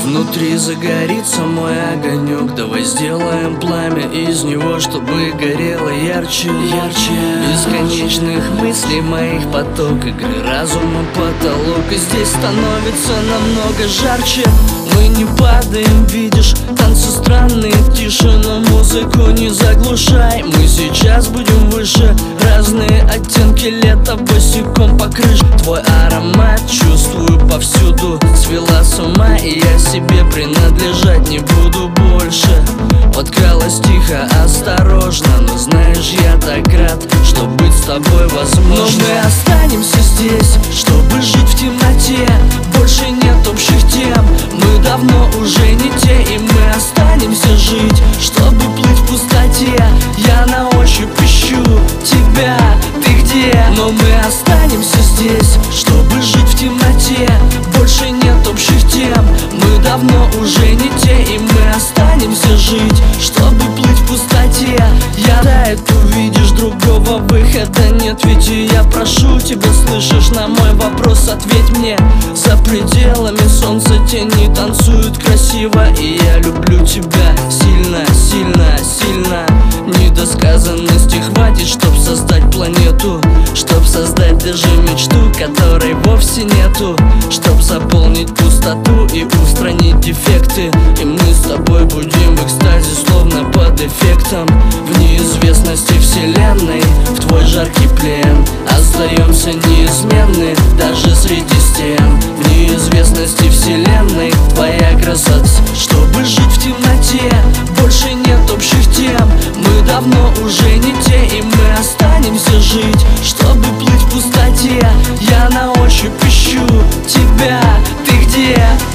Внутри загорится мой огонек. Давай сделаем пламя из него, чтобы горело ярче, ярче. Бесконечных мыслей моих поток, игры разума потолок. И здесь становится намного жарче. Мы не падаем, видишь, танцы странные, тише, но музыку не заглушай. Мы сейчас будем выше, разные оттенки лета босиком по крыше. Твой аромат чувствую повсюду, свела с ума, и я себе принадлежать не буду больше. Подкралась тихо, осторожно, но знаешь, я так рад, что быть с тобой возможно. Но мы останемся здесь, чтобы жить в темноте. Больше нет общих тем, мы давно уже не те. И мы останемся жить, чтобы плыть в пустоте. Я на ощупь ищу тебя, ты где? Но мы останемся здесь, чтобы жить в темноте. Больше нет общих тем, мы давно уже не те. И мы останемся жить, чтобы плыть в пустоте. Я тает, увидишь, другого выхода нет. Ведь и я прошу тебя, слышишь, на мой вопрос ответь мне. За пределами солнца тени танцуют красиво, и я люблю тебя сильно, сильно, сильно. Недосказанности хватит, чтоб создать планету, чтоб создать даже мечту, которой вовсе нету, чтоб заполнить пустоту и устранить дефекты. И мы с тобой будем в экстазе, словно под эффектом. В неизвестности вселенной, в твой жаркий плен остаемся неизменны, даже среди стен. В неизвестности вселенной твоя красота. Чтобы жить в темноте, больше нет общих тем, мы давно уже не те. И мы останемся жить, чтобы плыть в пустоте. Я на ощупь ищу тебя, ты где?